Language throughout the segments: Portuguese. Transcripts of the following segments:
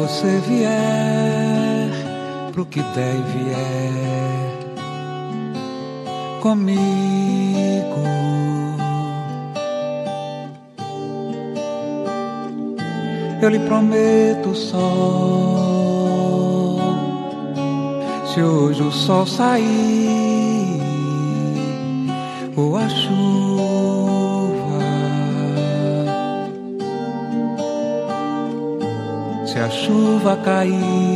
você vier pro que der e vier comigo, eu lhe prometo o sol. Se hoje o sol sair ou a chuva, se a chuva cair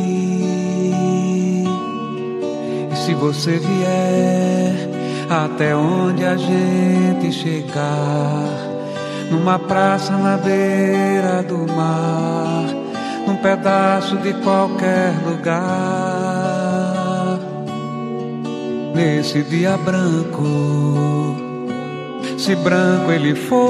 e se você vier até onde a gente chegar, numa praça na beira do mar, num pedaço de qualquer lugar, nesse dia branco, se branco ele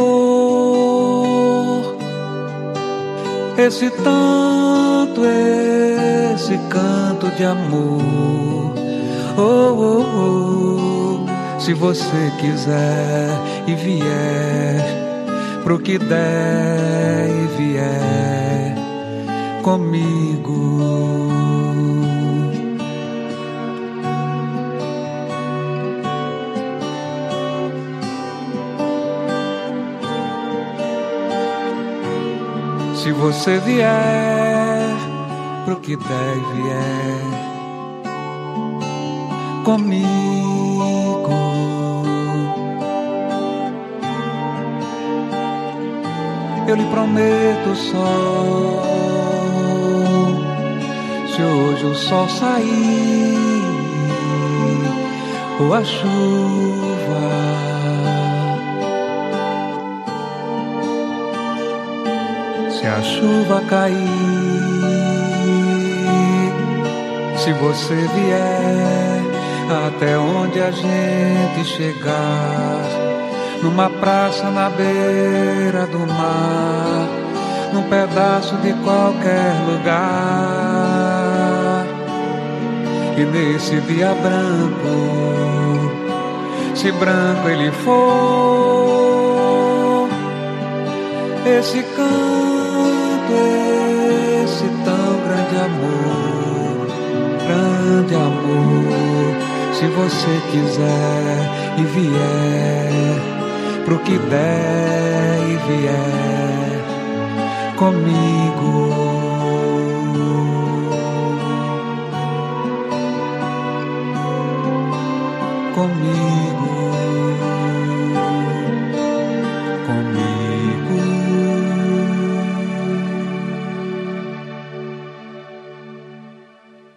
for, esse tanto, esse canto de amor, oh, oh, oh, se você quiser e vier pro que der e vier comigo, se você vier pro que der e vier comigo, eu lhe prometo o sol. Se hoje o sol sair ou a chuva, se a chuva cair, se você vier até onde a gente chegar, numa praça na beira do mar, num pedaço de qualquer lugar, e nesse dia branco, se branco ele for, esse canto, esse tão grande amor, se você quiser e vier pro que der e vier comigo, comigo.